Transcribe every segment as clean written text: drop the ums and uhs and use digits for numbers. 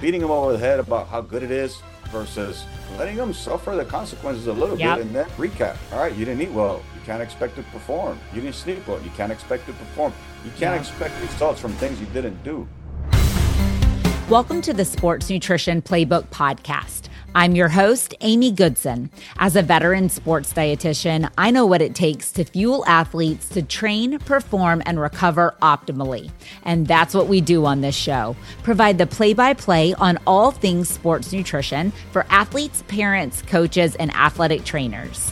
beating them over the head about how good it is versus letting them suffer the consequences a little bit Yep. and then recap. All right, you didn't eat well. You can't expect to perform. You didn't sleep well. You can't expect to perform. You can't Yep. expect results from things you didn't do. Welcome to the Sports Nutrition Playbook Podcast. I'm your host, Amy Goodson. As a veteran sports dietitian, I know what it takes to fuel athletes to train, perform, and recover optimally. And that's what we do on this show. Provide the play-by-play on all things sports nutrition for athletes, parents, coaches, and athletic trainers.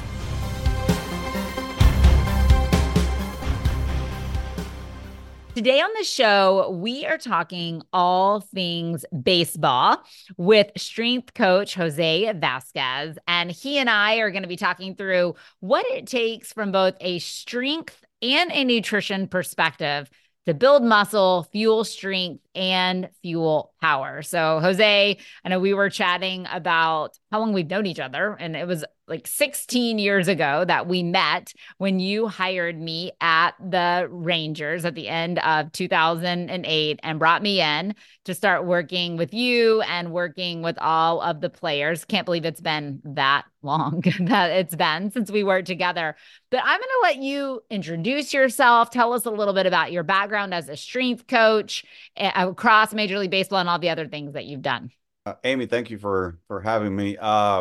Today on the show, we are talking all things baseball with strength coach Jose Vasquez. And he and I are going to be talking through what it takes from both a strength and a nutrition perspective to build muscle, fuel strength, and fuel power. So, Jose, I know we were chatting about how long we've known each other, and it was like 16 years ago that we met when you hired me at the Rangers at the end of 2008 and brought me in to start working with you and working with all of the players. Can't believe it's been that long that it's been since we worked together. But I'm going to let you introduce yourself. Tell us a little bit about your background as a strength coach across Major League Baseball and all the other things that you've done. Amy, thank you for having me.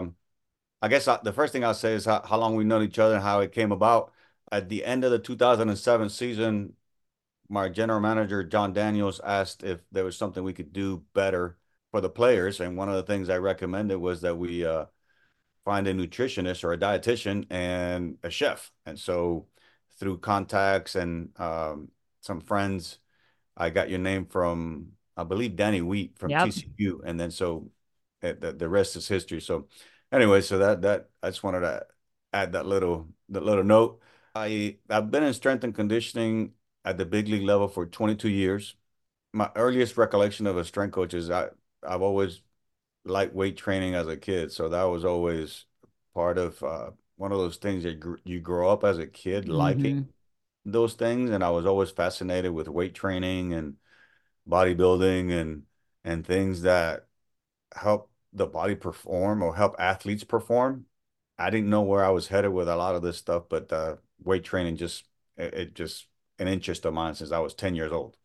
I guess the first thing I'll say is how long we've known each other and how it came about. At the end of the 2007 season, my general manager, John Daniels, asked if there was something we could do better for the players. And one of the things I recommended was that we find a nutritionist or a dietitian and a chef. And so through contacts and some friends, I got your name from, I believe, Danny Wheat from Yep. TCU. And then so the rest is history. So anyway, so that I just wanted to add that little note. I've been in strength and conditioning at the big league level for 22 years. My earliest recollection of a strength coach is I've always liked weight training as a kid, so that was always part of one of those things that you grow up as a kid liking Mm-hmm. those things, and I was always fascinated with weight training and bodybuilding and things that help the body perform or help athletes perform. I didn't know where I was headed with a lot of this stuff, but weight training it just an interest of mine since I was 10 years old.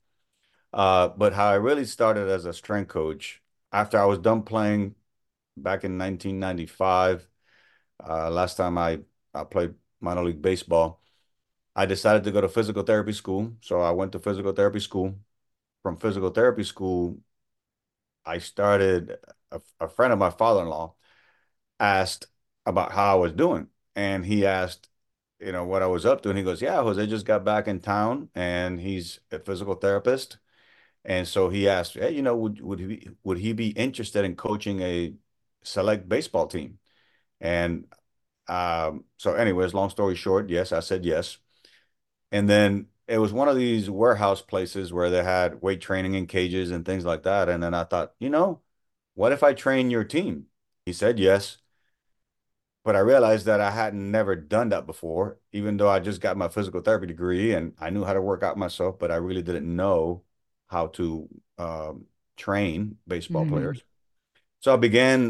But how I really started as a strength coach after I was done playing back in 1995, last time I played minor league baseball, I decided to go to physical therapy school. So I went to physical therapy school. From physical therapy school, I started, a friend of my father-in-law asked about how I was doing. And he asked, what I was up to. And he goes, yeah, Jose just got back in town and he's a physical therapist. And so he asked, hey, would he be interested in coaching a select baseball team? And so anyways, long story short, yes, I said yes. And then it was one of these warehouse places where they had weight training in cages and things like that. And then I thought, what if I train your team? He said yes. But I realized that I hadn't never done that before, even though I just got my physical therapy degree and I knew how to work out myself, but I really didn't know how to train baseball Mm-hmm. players. So I began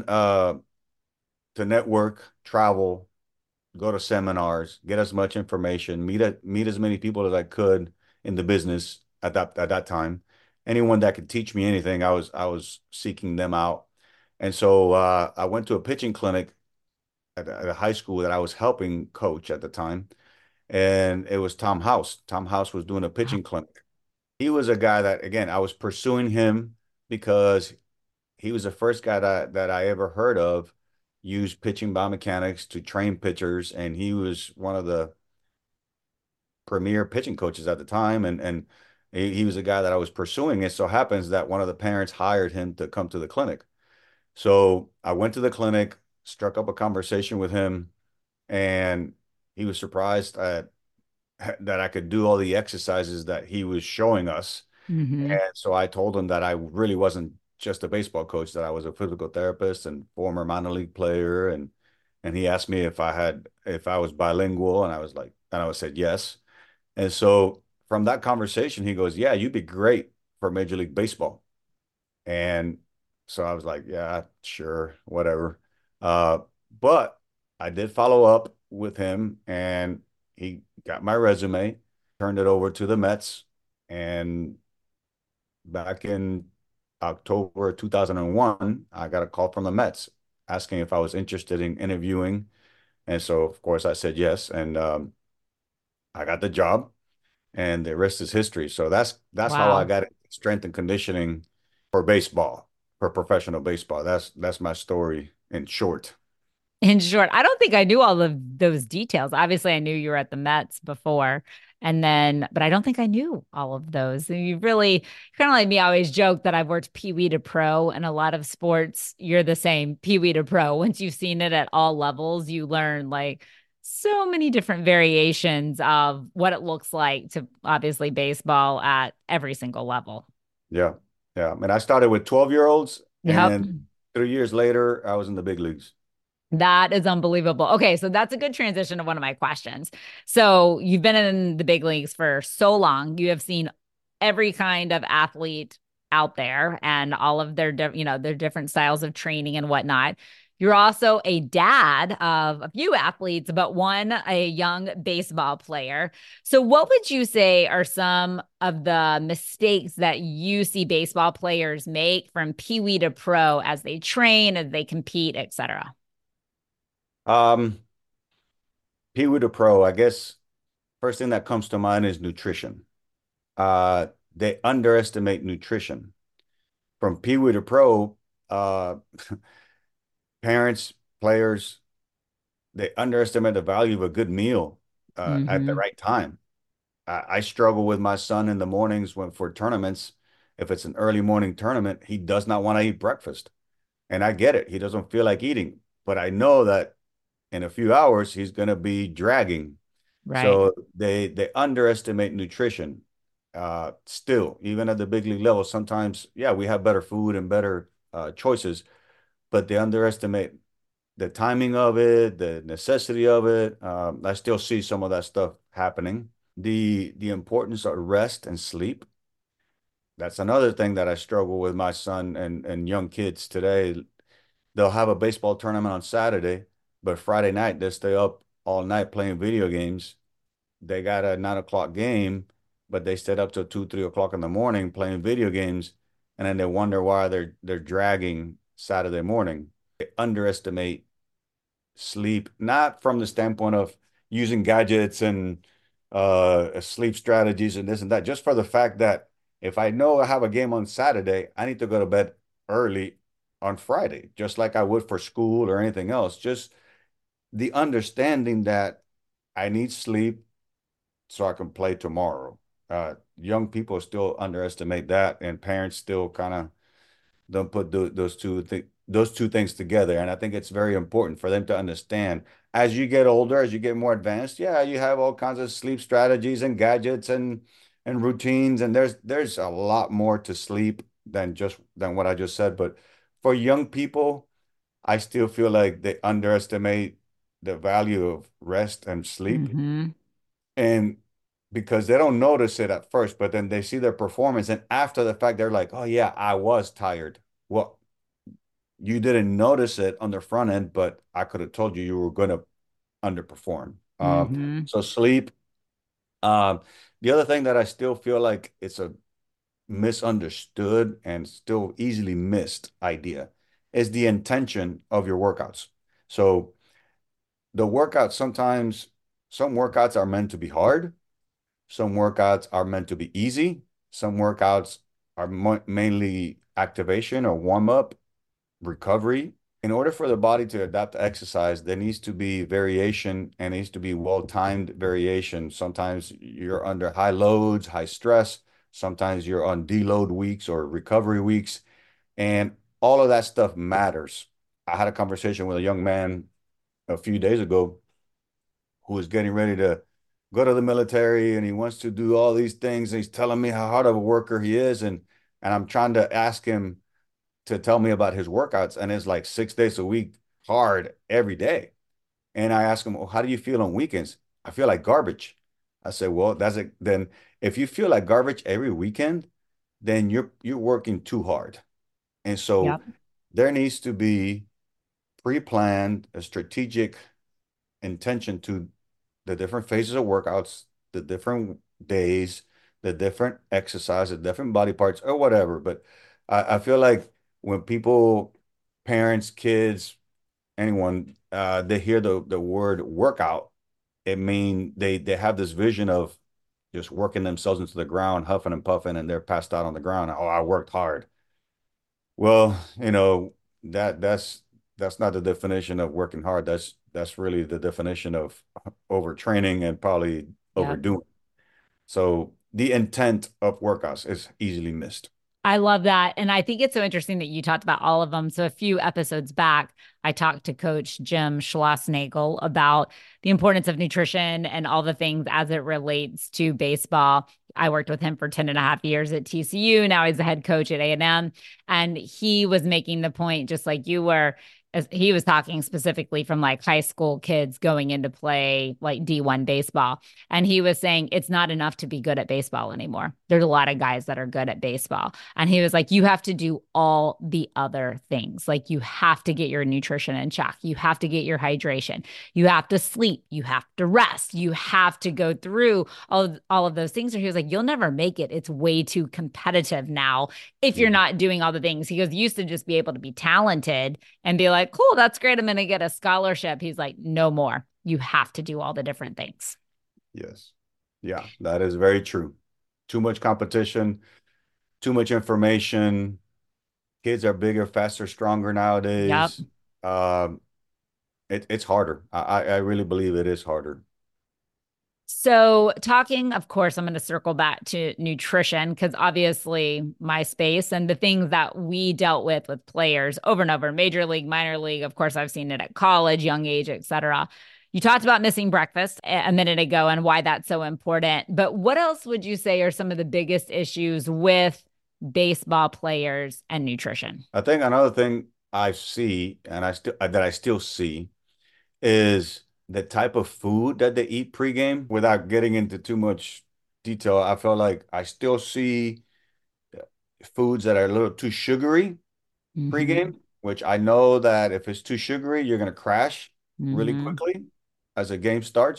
to network, travel, go to seminars, get as much information, meet as many people as I could in the business at that time. Anyone that could teach me anything, I was seeking them out. And so I went to a pitching clinic at a high school that I was helping coach at the time, and it was Tom House. Tom House was doing a pitching clinic. He was a guy that, again, I was pursuing him because he was the first guy that I ever heard of use pitching biomechanics to train pitchers, and he was one of the premier pitching coaches at the time, and he was a guy that I was pursuing. It so happens that one of the parents hired him to come to the clinic. So I went to the clinic, struck up a conversation with him, and he was surprised that I could do all the exercises that he was showing us. Mm-hmm. And so I told him that I really wasn't just a baseball coach, that I was a physical therapist and former minor league player. And he asked me if I was bilingual, and I said yes. And so from that conversation, he goes, "Yeah, you'd be great for Major League Baseball." And So I was like, yeah, sure, whatever. Uh, but I did follow up with him and he got my resume, turned it over to the Mets. And back in October 2001, I got a call from the Mets asking if I was interested in interviewing. And so, of course, I said yes. And I got the job and the rest is history. So that's how I Wow. got into strength and conditioning for baseball, for professional baseball. That's my story in short. In short, I don't think I knew all of those details. Obviously, I knew you were at the Mets before, but I don't think I knew all of those. And you really kind of like me. I always joke that I've worked Pee Wee to pro, and a lot of sports, you're the same Pee Wee to pro. Once you've seen it at all levels, you learn like so many different variations of what it looks like to obviously baseball at every single level. Yeah. Yeah. I mean, I started with 12-year-olds Yep. and 3 years later, I was in the big leagues. That is unbelievable. Okay, so that's a good transition to one of my questions. So, you've been in the big leagues for so long. You have seen every kind of athlete out there and all of their, their different styles of training and whatnot. You're also a dad of a few athletes, but one a young baseball player. So, what would you say are some of the mistakes that you see baseball players make from Pee Wee to pro as they train, as they compete, et cetera? Um, Pee Wee to pro, I guess first thing that comes to mind is nutrition. They underestimate nutrition. From Pee Wee to pro, uh, parents, players, they underestimate the value of a good meal at the Hmm. right time. I struggle with my son in the mornings when for tournaments. If it's an early morning tournament, he does not want to eat breakfast. And I get it. He doesn't feel like eating, but I know that in a few hours he's going to be dragging. Right. So they underestimate nutrition. Still, even at the big league level, sometimes, yeah, we have better food and better choices, but they underestimate the timing of it, the necessity of it. I still see some of that stuff happening. The importance of rest and sleep. That's another thing that I struggle with my son and young kids today. They'll have a baseball tournament on Saturday, but Friday night they stay up all night playing video games. They got a 9 o'clock game, but they stayed up till 2, 3 o'clock in the morning playing video games, and then they wonder why they're dragging Saturday morning. They underestimate sleep, not from the standpoint of using gadgets and sleep strategies and this and that, just for the fact that if I know I have a game on Saturday, I need to go to bed early on Friday, just like I would for school or anything else. Just the understanding that I need sleep so I can play tomorrow. Young people still underestimate that, and parents still kind of don't put those two things together. And I think it's very important for them to understand as you get older, as you get more advanced. Yeah, you have all kinds of sleep strategies and gadgets and routines, and there's a lot more to sleep than what I just said. But for young people, I still feel like they underestimate the value of rest and sleep. Hmm. And because they don't notice it at first, but then they see their performance. And after the fact, they're like, oh, yeah, I was tired. Well, you didn't notice it on the front end, but I could have told you you were going to underperform. Hmm. So sleep. Um, the other thing that I still feel like it's a misunderstood and still easily missed idea is the intention of your workouts. So the workouts sometimes, some workouts are meant to be hard. Some workouts are meant to be easy. Some workouts are mainly activation or warm up, recovery. In order for the body to adapt to exercise, there needs to be variation and needs to be well-timed variation. Sometimes you're under high loads, high stress. Sometimes you're on deload weeks or recovery weeks. And all of that stuff matters. I had a conversation with a young man a few days ago who is getting ready to go to the military and he wants to do all these things. And he's telling me how hard of a worker he is. And I'm trying to ask him to tell me about his workouts. And it's like 6 days a week, hard every day. And I ask him, well, how do you feel on weekends? I feel like garbage. I said, well, that's it. Then if you feel like garbage every weekend, then you're working too hard. And so Yep. there needs to be pre-planned, a strategic intention to the different phases of workouts, the different days, the different exercise, the different body parts, or whatever. But I feel like when people, parents, kids, anyone, they hear the word workout, it mean they have this vision of just working themselves into the ground, huffing and puffing, and they're passed out on the ground. Oh, I worked hard. Well, that's not the definition of working hard. That's really the definition of overtraining and probably Yep. overdoing. So the intent of workouts is easily missed. I love that. And I think it's so interesting that you talked about all of them. So, a few episodes back, I talked to Coach Jim Schlossnagel about the importance of nutrition and all the things as it relates to baseball. I worked with him for 10 and a half years at TCU. Now he's the head coach at A&M. And he was making the point, just like you were, as he was talking specifically from like high school kids going into play like D1 baseball. And he was saying it's not enough to be good at baseball anymore. There's a lot of guys that are good at baseball. And he was like, you have to do all the other things. Like you have to get your nutrition in check. You have to get your hydration. You have to sleep. You have to rest. You have to go through all of those things. So he was like, you'll never make it. It's way too competitive now if you're Yeah. not doing all the things. He goes, you used to just be able to be talented and be like, cool, that's great. I'm going to get a scholarship. He's like, no more. You have to do all the different things. Yes. Yeah, that is very true. Too much competition, too much information. Kids are bigger, faster, stronger Yep. nowadays. Um, it's harder. I really believe it is harder. So, talking, of course, I'm going to circle back to nutrition because obviously my space and the things that we dealt with players over and over, major league, minor league. Of course, I've seen it at college, young age, etc. You talked about missing breakfast a minute ago and why that's so important. But what else would you say are some of the biggest issues with baseball players and nutrition? I think another thing I see and I still see is the type of food that they eat pregame. Without getting into too much detail, I feel like I still see foods that are a little too sugary Mm-hmm. pregame, which I know that if it's too sugary, you're going to crash really Mm-hmm. quickly as the game starts,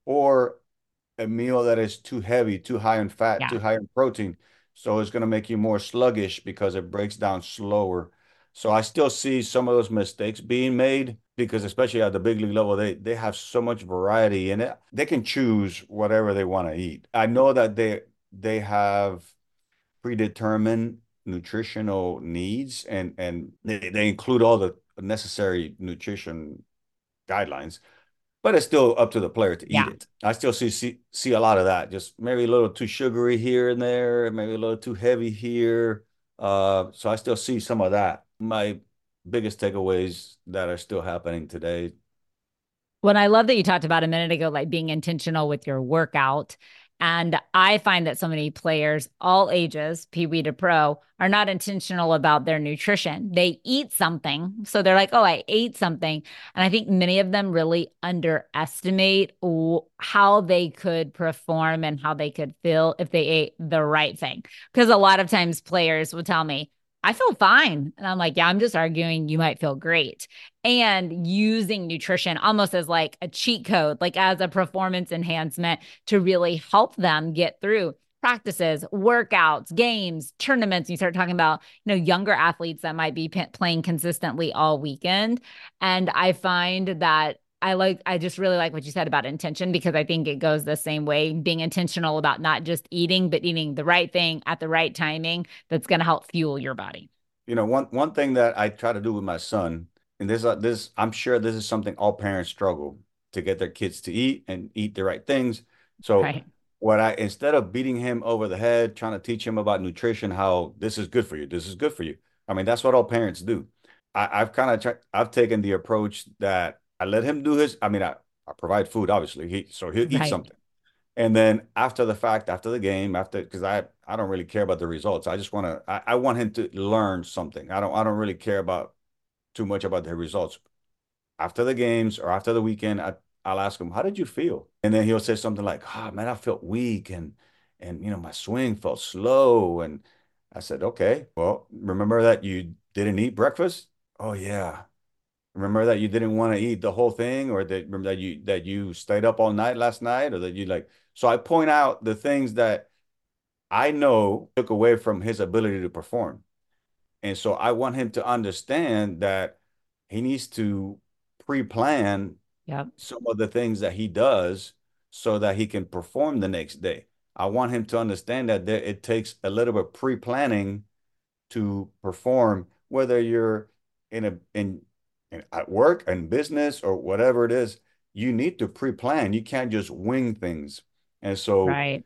or a meal that is too heavy, too high in fat, Yeah. too high in protein. So it's going to make you more sluggish because it breaks down slower. So I still see some of those mistakes being made because especially at the big league level, they have so much variety in it. They can choose whatever they want to eat. I know that they have predetermined nutritional needs and they include all the necessary nutrition guidelines, but it's still up to the player to eat Yeah. it. I still see a lot of that. Just maybe a little too sugary here and there, maybe a little too heavy here. So I still see some of that. My biggest takeaways that are still happening today. Well, I love that you talked about a minute ago, like being intentional with your workout. And I find that so many players, all ages, Pee Wee to pro, are not intentional about their nutrition. They eat something. So they're like, oh, I ate something. And I think many of them really underestimate how they could perform and how they could feel if they ate the right thing. Because a lot of times players will tell me, I feel fine. And I'm like, yeah, I'm just arguing you might feel great and using nutrition almost as like a cheat code, like as a performance enhancement to really help them get through practices, workouts, games, tournaments. You start talking about, younger athletes that might be playing consistently all weekend. And I find that I just really like what you said about intention because I think it goes the same way, being intentional about not just eating, but eating the right thing at the right timing that's going to help fuel your body. One thing that I try to do with my son, and this I'm sure this is something all parents struggle to get their kids to eat and eat the right things. So Right. what I instead of beating him over the head, trying to teach him about nutrition, how this is good for you, this is good for you. I mean, that's what all parents do. I've taken the approach that I let him do his. I mean, I provide food, obviously. He'll eat Right. something. And then after the fact, after the game, because I don't really care about the results. I just I want him to learn something. I don't really care about too much about the results. After the games or after the weekend, I'll ask him, "How did you feel?" And then he'll say something like, "Oh man, I felt weak and my swing felt slow." And I said, "Okay, well, remember that you didn't eat breakfast? Oh yeah. Remember that you didn't want to eat the whole thing, or that remember that you stayed up all night last night, or that you like. So I point out the things that I know took away from his ability to perform. And so I want him to understand that he needs to pre-plan Yep. some of the things that he does so that he can perform the next day. I want him to understand that it takes a little bit pre-planning to perform, whether you're in at work and business or whatever it is, you need to pre-plan. You can't just wing things. And so Right.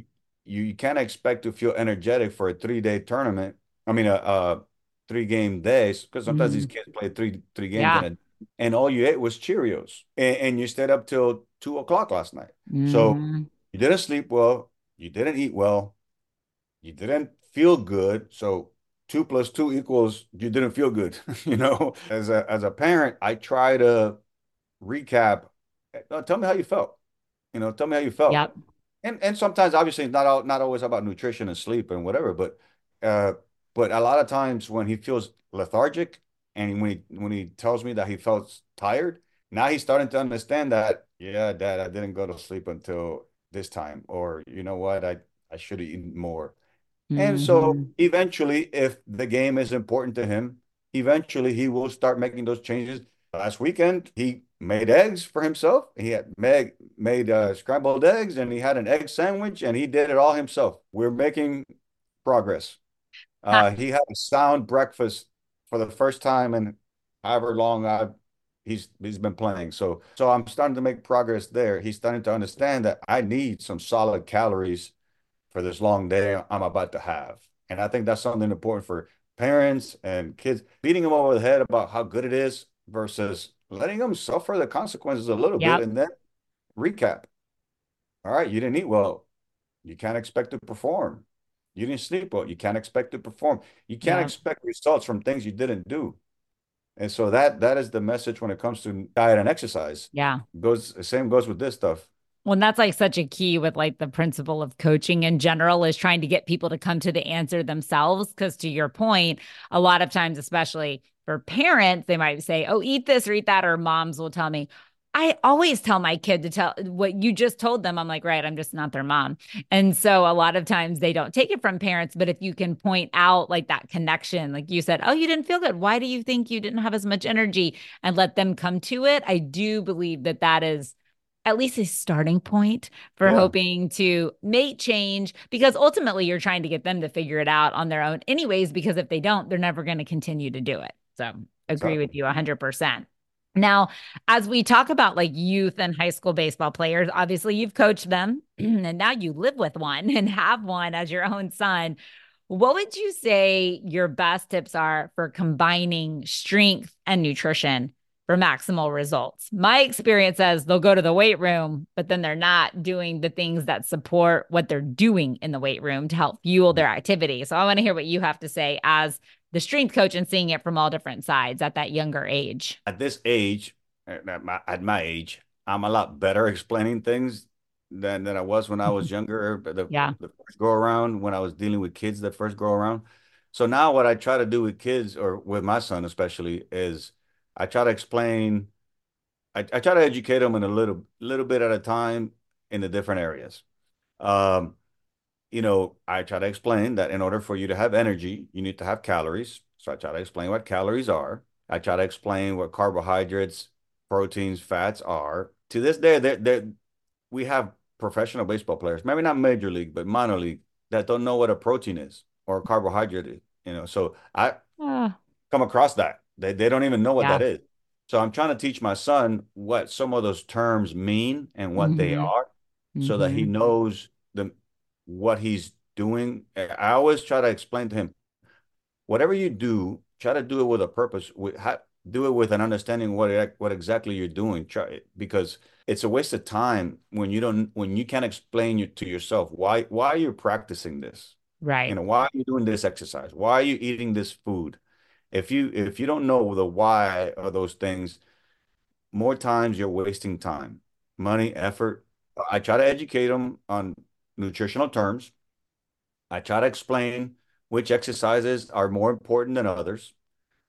you can't expect to feel energetic for a 3 day tournament. I mean, a 3 game days, because sometimes these Mhm. kids play three games in Yeah. a, and all you ate was Cheerios, and you stayed up till 2 o'clock last night. So Hmm. you didn't sleep well, you didn't eat well, you didn't feel good. So 2 plus 2 equals you didn't feel good. As a parent, I try to recap. Tell me how you felt. Tell me how you felt. Yep. And sometimes obviously it's not always about nutrition and sleep and whatever, uh but a lot of times when he feels lethargic and when he tells me that he felt tired, now he's starting to understand that, yeah, Dad, I didn't go to sleep until this time, or you know what, I should have eaten more. And so Hmm. eventually, if the game is important to him, eventually he will start making those changes. Last weekend, he made eggs for himself. He had made scrambled eggs, and he had an egg sandwich, and he did it all himself. We're making progress. He had a sound breakfast for the first time in however long he's been playing. So I'm starting to make progress there. He's starting to understand that I need some solid calories for this long day I'm about to have. And I think that's something important for parents and kids, beating them over the head about how good it is versus letting them suffer the consequences a little bit Yep. and then recap. All right, you didn't eat well. You can't expect to perform. You didn't sleep well. You can't expect to perform. You can't Yep. expect results from things you didn't do. And so that is the message when it comes to diet and exercise. Yeah. Same goes with this stuff. Well, and that's like such a key with like the principle of coaching in general is trying to get people to come to the answer themselves. Cause to your point, a lot of times, especially for parents, they might say, oh, eat this or eat that. Or moms will tell me, I always tell my kid to tell what you just told them. I'm like, right, I'm just not their mom. And so a lot of times they don't take it from parents. But if you can point out like that connection, like you said, oh, you didn't feel good. Why do you think you didn't have as much energy? And let them come to it. I do believe that that is at least a starting point for Yeah, hoping to make change because ultimately you're trying to get them to figure it out on their own anyways because if they don't they're never going to continue to do it. So agree with exactly. you 100%. Now, as we talk about like youth and high school baseball players, obviously you've coached them and now you live with one and have one as your own son. What would you say your best tips are for combining strength and nutrition for maximal results? My experience says they'll go to the weight room, but then they're not doing the things that support what they're doing in the weight room to help fuel their activity. So I want to hear what you have to say as the strength coach and seeing it from all different sides at that younger age. At this age, at my age, I'm a lot better explaining things than I was when I was younger. But Yeah. the first go around when I was dealing with kids that first go around. So now what I try to do with kids or with my son especially is I try to explain, I try to educate them in a little bit at a time in the different areas. Um, I try to explain that in order for you to have energy, you need to have calories. So I try to explain what calories are. I try to explain what carbohydrates, proteins, fats are. To this day, we have professional baseball players, maybe not major league, but minor league, that don't know what a protein is or a carbohydrate is. So I Ah, come across that. They don't even know what yeah. that is. So I'm trying to teach my son what some of those terms mean and what they Mm-hmm. are so that he Mm-hmm. knows what he's doing. I always try to explain to him, whatever you do, try to do it with a purpose. Do it with an understanding what exactly you're doing. Because it's a waste of time when you can't explain it to yourself why are you practicing this? Right. Why are you doing this exercise? Why are you eating this food? If you don't know the why of those things, more times you're wasting time, money, effort. I try to educate them on nutritional terms. I try to explain which exercises are more important than others.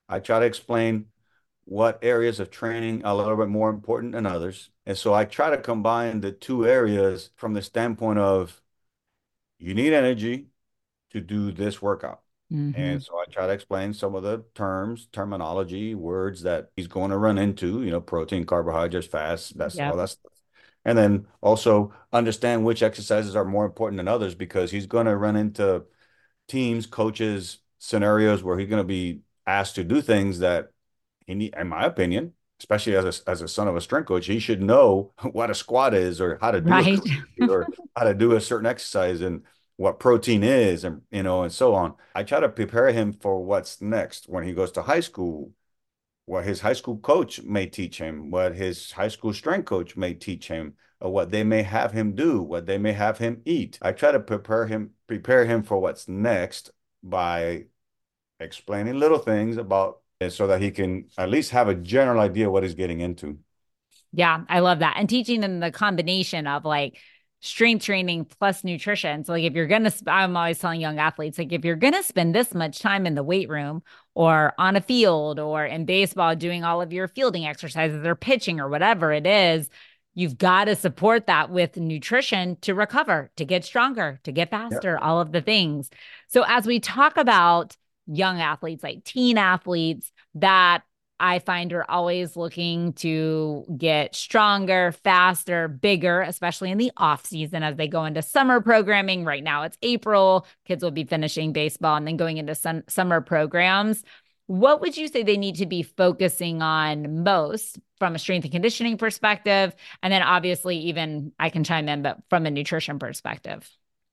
I try to explain what areas of training are a little bit more important than others. And so I try to combine the two areas from the standpoint of you need energy to do this workout. Hmm. And so I try to explain some of the terms, terminology, words that he's going to run into, protein, carbohydrates, fats, that's all Yep. that stuff. And then also understand which exercises are more important than others because he's going to run into teams, coaches, scenarios where he's going to be asked to do things that he need, in my opinion, especially as a son of a strength coach, he should know what a squat is or how to do a Right. curl or how to do a certain exercise and what protein is and and so on. I try to prepare him for what's next when he goes to high school, what his high school coach may teach him, what his high school strength coach may teach him, or what they may have him do, what they may have him eat. I try to prepare him for what's next by explaining little things about it so that he can at least have a general idea what he's getting into. Yeah, I love that. And teaching them the combination of like strength training plus nutrition. So, like, if you're going to, I'm always telling young athletes, like, if you're going to spend this much time in the weight room or on a field or in baseball doing all of your fielding exercises or pitching or whatever it is, you've got to support that with nutrition to recover, to get stronger, to get Yeah. faster, all of the things. So, as we talk about young athletes, like teen athletes that I find are always looking to get stronger, faster, bigger, especially in the off season as they go into summer programming. Right now it's April. Kids will be finishing baseball and then going into summer programs. What would you say they need to be focusing on most from a strength and conditioning perspective? And then obviously, even I can chime in, but from a nutrition perspective.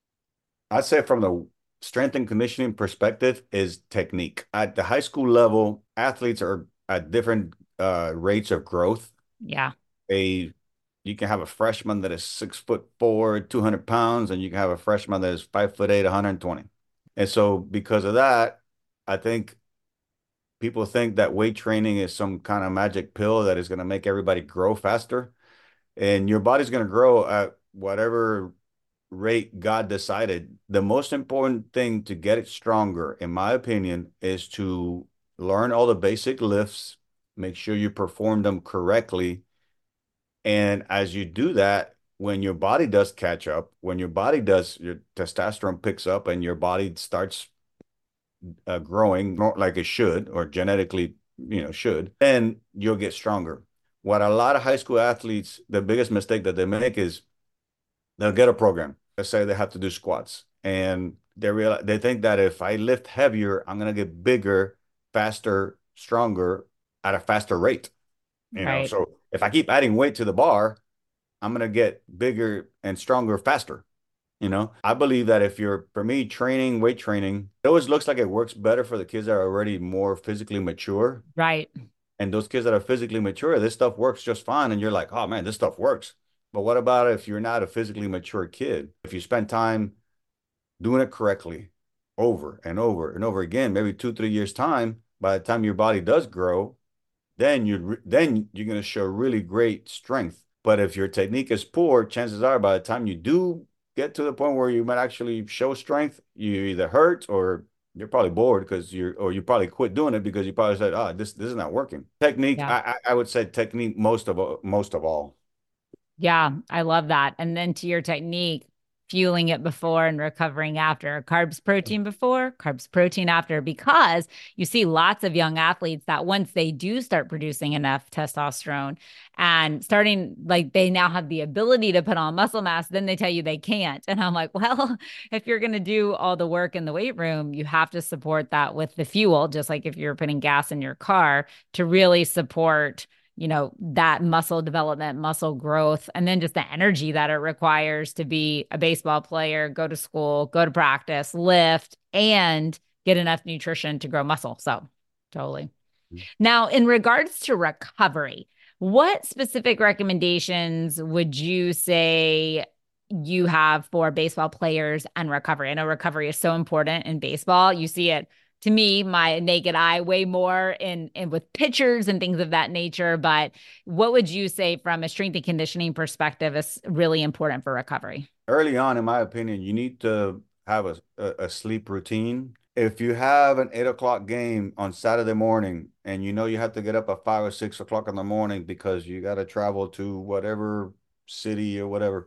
I'd say from the strength and conditioning perspective is technique. At the high school level, athletes are at different rates of growth. Yeah. A You can have a freshman that is 6'4", 200 pounds, and you can have a freshman that is 5'8", 120. And so because of that, I think people think that weight training is some kind of magic pill that is going to make everybody grow faster. And your body's going to grow at whatever rate God decided. The most important thing to get it stronger, in my opinion, is to learn all the basic lifts, make sure you perform them correctly. And as you do that, when your body does catch up, when your testosterone picks up and your body starts growing more like it should or genetically, should, then you'll get stronger. What a lot of high school athletes, the biggest mistake that they make is they'll get a program. Let's say they have to do squats, and they think that if I lift heavier, I'm gonna get bigger, faster, stronger at a faster rate. Right. So if I keep adding weight to the bar, I'm gonna get bigger and stronger faster. I believe that if you're, for me, weight training, it always looks like it works better for the kids that are already more physically mature. Right. And those kids that are physically mature, this stuff works just fine. And you're like, oh man, this stuff works. But what about if you're not a physically mature kid? If you spend time doing it correctly over and over and over again, maybe 2, 3 years time, by the time your body does grow, then you're going to show really great strength. But if your technique is poor, chances are by the time you do get to the point where you might actually show strength, you either hurt or you're probably bored you probably quit doing it because you probably said, "Oh, this is not working." Technique, Yeah. I would say technique most of all. Yeah, I love that. And then to your technique, fueling it before and recovering after. Carbs, protein before, carbs, protein after, because you see lots of young athletes that once they do start producing enough testosterone and starting, like, they now have the ability to put on muscle mass, then they tell you they can't. And I'm like, well, if you're going to do all the work in the weight room, you have to support that with the fuel, just like if you're putting gas in your car to really support that muscle development, muscle growth, and then just the energy that it requires to be a baseball player, go to school, go to practice, lift, and get enough nutrition to grow muscle. So, totally. Now, in regards to recovery, what specific recommendations would you say you have for baseball players and recovery? I know recovery is so important in baseball. You see it, to me, my naked eye, way more in with pitchers and things of that nature. But what would you say from a strength and conditioning perspective is really important for recovery? Early on, in my opinion, you need to have a sleep routine. if you have an 8 o'clock game on Saturday morning and you know you have to get up at 5 or 6 o'clock in the morning because you got to travel to whatever city or whatever,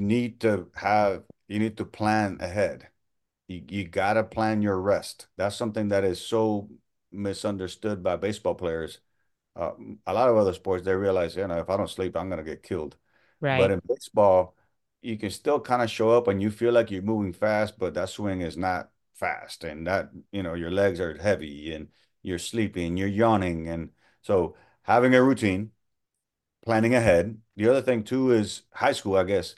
you need to plan ahead. You got to plan your rest. That's something that is so misunderstood by baseball players. Uh, a lot of other sports, they realize, if I don't sleep, I'm going to get killed. But Right. in baseball, you can still kind of show up and you feel like you're moving fast, but that swing is not fast. And your legs are heavy and you're sleeping, you're yawning. And so having a routine, planning ahead. The other thing too is high school, I guess,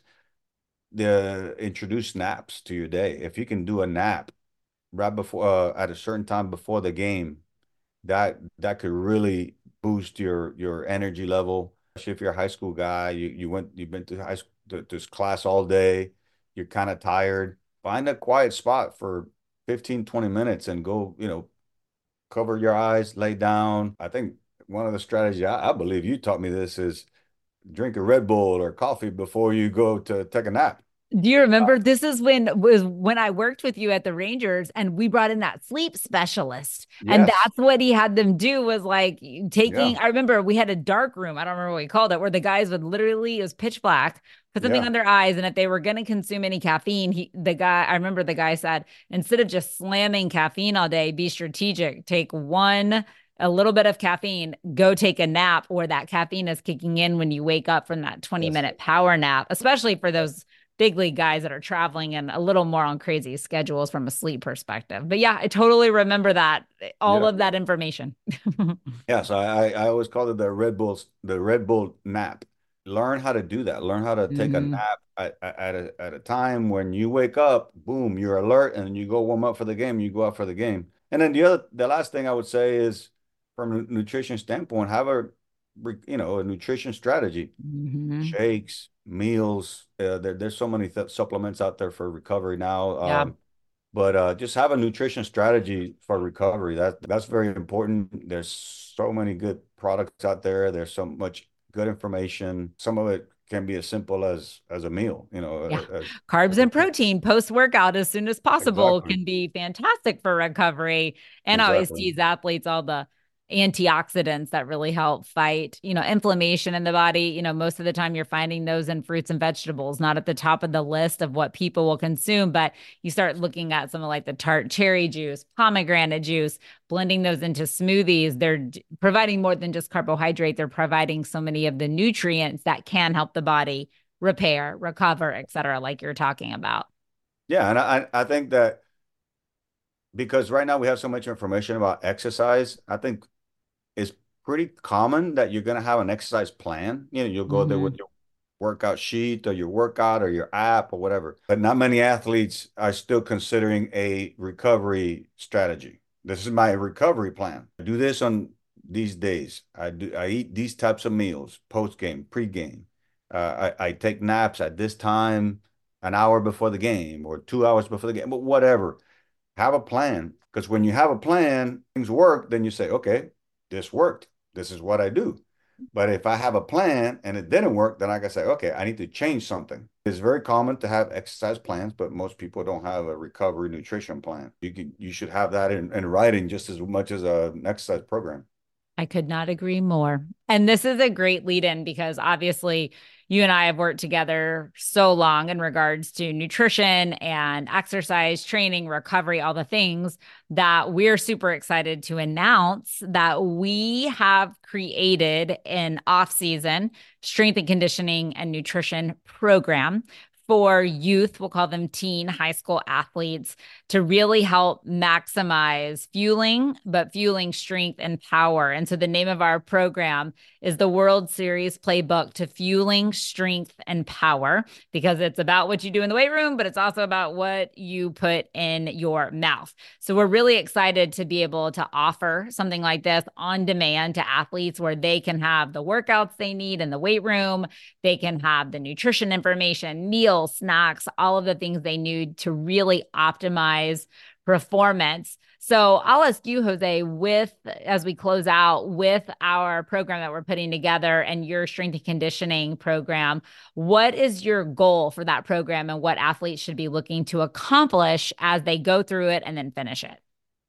the introduce naps to your day. If you can do a nap right before at a certain time before the game, that could really boost your energy level. Especially if you're a high school guy, you've been to high school to this class all day, you're kind of tired. Find a quiet spot for 15, 20 minutes and go, cover your eyes, lay down. I think one of the strategies I believe you taught me this is drink a Red Bull or coffee before you go to take a nap. Do you remember this is when I worked with you at the Rangers and we brought in that sleep specialist and Yes. that's what he had them do was like Yeah. taking I remember we had a dark room, I don't remember what we called it, where the guys would literally it was pitch black, put something Yeah. on their eyes and if they were going to consume any caffeine, I remember the guy said instead of just slamming caffeine all day, be strategic, take a little bit of caffeine, go take a nap where that caffeine is kicking in when you wake up from that 20-minute power nap, especially for those big league guys that are traveling and a little more on crazy schedules from a sleep perspective. But yeah, I totally remember that, all Yeah. of that information. Yeah, so I always call it the Red Bull nap. Learn how to do that. Learn how to take a Mhm. nap at a time when you wake up, boom, you're alert, and you go warm up for the game. You go out for the game. And then the last thing I would say is, from a nutrition standpoint, have a nutrition strategy, Mhm. shakes, meals. There's so many th supplements out there for recovery now. Yeah. But just have a nutrition strategy for recovery. That's very important. There's so many good products out there. There's so much good information. Some of it can be as simple as a meal, Yeah. Carbs as a and protein post workout as soon as possible exactly, can be fantastic for recovery. And I always exactly, tease athletes all the antioxidants that really help fight, inflammation in the body. Most of the time you're finding those in fruits and vegetables, not at the top of the list of what people will consume, but you start looking at something like the tart cherry juice, pomegranate juice, blending those into smoothies. They're providing more than just carbohydrate. They're providing so many of the nutrients that can help the body repair, recover, et cetera, like you're talking about. yeah. And I think that because right now we have so much information about exercise, I think it's pretty common that you're going to have an exercise plan. You'll go there with Mm-hmm. your workout sheet or your workout or your app or whatever. But not many athletes are still considering a recovery strategy. This is my recovery plan. I do this on these days. I eat these types of meals, post game, pre game. I take naps at this time, an hour before the game or 2 hours before the game, but whatever. Have a plan, because when you have a plan, things work, then you say, okay, this worked. This is what I do. But if I have a plan and it didn't work, then I can say, okay, I need to change something. It's very common to have exercise plans, but most people don't have a recovery nutrition plan. You should have that in writing just as much as an exercise program. I could not agree more. And this is a great lead in because obviously you and I have worked together so long in regards to nutrition and exercise, training, recovery, all the things that we're super excited to announce that we have created an off-season strength and conditioning and nutrition program for youth, we'll call them teen high school athletes, to really help maximize fueling, but fueling strength and power. And so the name of our program is the World Series Playbook to Fueling Strength and Power, because it's about what you do in the weight room, but it's also about what you put in your mouth. So we're really excited to be able to offer something like this on demand to athletes where they can have the workouts they need in the weight room. They can have the nutrition information, meals, snacks, all of the things they need to really optimize performance. So I'll ask you, Jose, as we close out with our program that we're putting together and your strength and conditioning program, what is your goal for that program and what athletes should be looking to accomplish as they go through it and then finish it?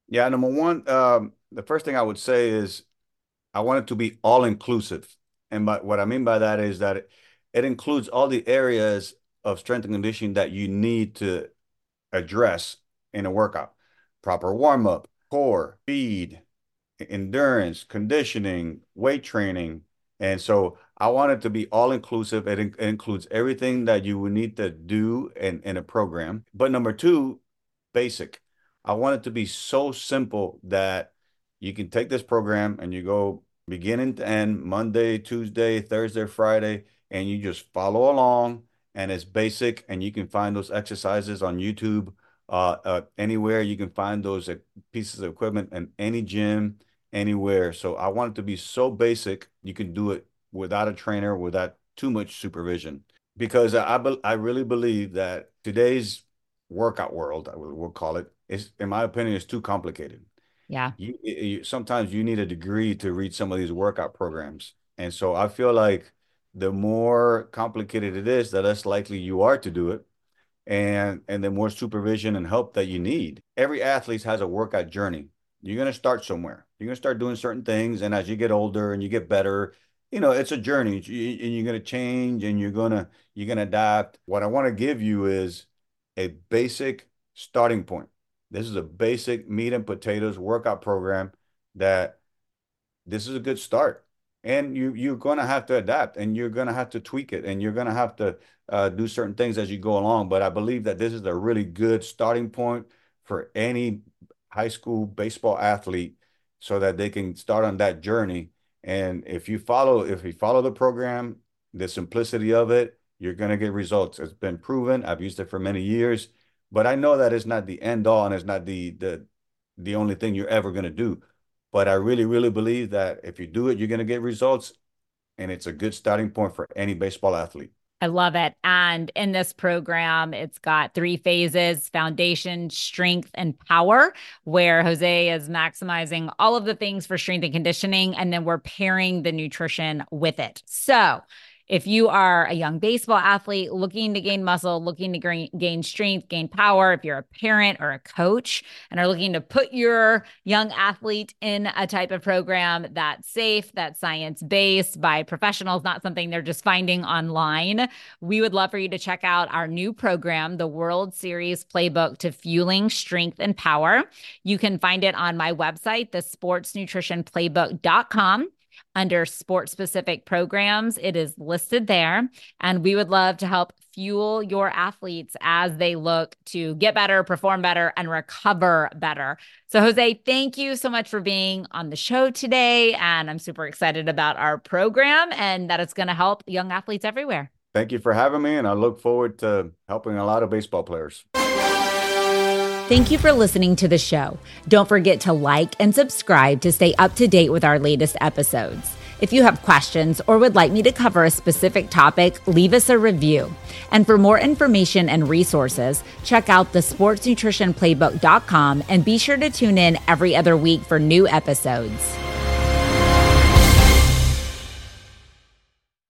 Yeah, number one, the first thing I would say is I want it to be all inclusive. And what I mean by that is that it includes all the areas of strength and conditioning that you need to address in a workout. Proper warm up, core, speed, endurance, conditioning, weight training. And so I want it to be all inclusive. It includes everything that you would need to do in a program. But number two, basic. I want it to be so simple that you can take this program and you go beginning to end, Monday, Tuesday, Thursday, Friday, and you just follow along. And it's basic, and you can find those exercises on YouTube, anywhere. You can find those pieces of equipment in any gym, anywhere. So I want it to be so basic you can do it without a trainer, without too much supervision. Because I really believe that today's workout world, we'll call it, is, in my opinion, is too complicated. Yeah. Sometimes you need a degree to read some of these workout programs. And so I feel like the more complicated it is, the less likely you are to do it, and the more supervision and help that you need. Every athlete has a workout journey. You're going to start somewhere. You're going to start doing certain things, and as you get older and you get better, it's a journey, and you're going to change, and you're going to adapt. What I want to give you is a basic starting point. This is a basic meat and potatoes workout program that this is a good start. And you're going to have to adapt, and you're going to have to tweak it, and you're going to have to do certain things as you go along. But I believe that this is a really good starting point for any high school baseball athlete, so that they can start on that journey. And if you follow the program, the simplicity of it, you're going to get results. It's been proven. I've used it for many years, but I know that it's not the end all, and it's not the only thing you're ever going to do. But I really, really believe that if you do it, you're going to get results. And it's a good starting point for any baseball athlete. I love it. And in this program, it's got 3 phases: foundation, strength, and power, where Jose is maximizing all of the things for strength and conditioning. And then we're pairing the nutrition with it. So if you are a young baseball athlete looking to gain muscle, looking to gain strength, gain power, if you're a parent or a coach and are looking to put your young athlete in a type of program that's safe, that's science-based by professionals, not something they're just finding online, we would love for you to check out our new program, the World Series Playbook to Fueling Strength and Power. You can find it on my website, thesportsnutritionplaybook.com. Under sport specific programs, it is listed there. And we would love to help fuel your athletes as they look to get better, perform better, and recover better. So, Jose, thank you so much for being on the show today. And I'm super excited about our program and that it's going to help young athletes everywhere. Thank you for having me, and I look forward to helping a lot of baseball players. Thank you for listening to the show. Don't forget to like and subscribe to stay up to date with our latest episodes. If you have questions or would like me to cover a specific topic, leave us a review. And for more information and resources, check out thesportsnutritionplaybook.com and be sure to tune in every other week for new episodes.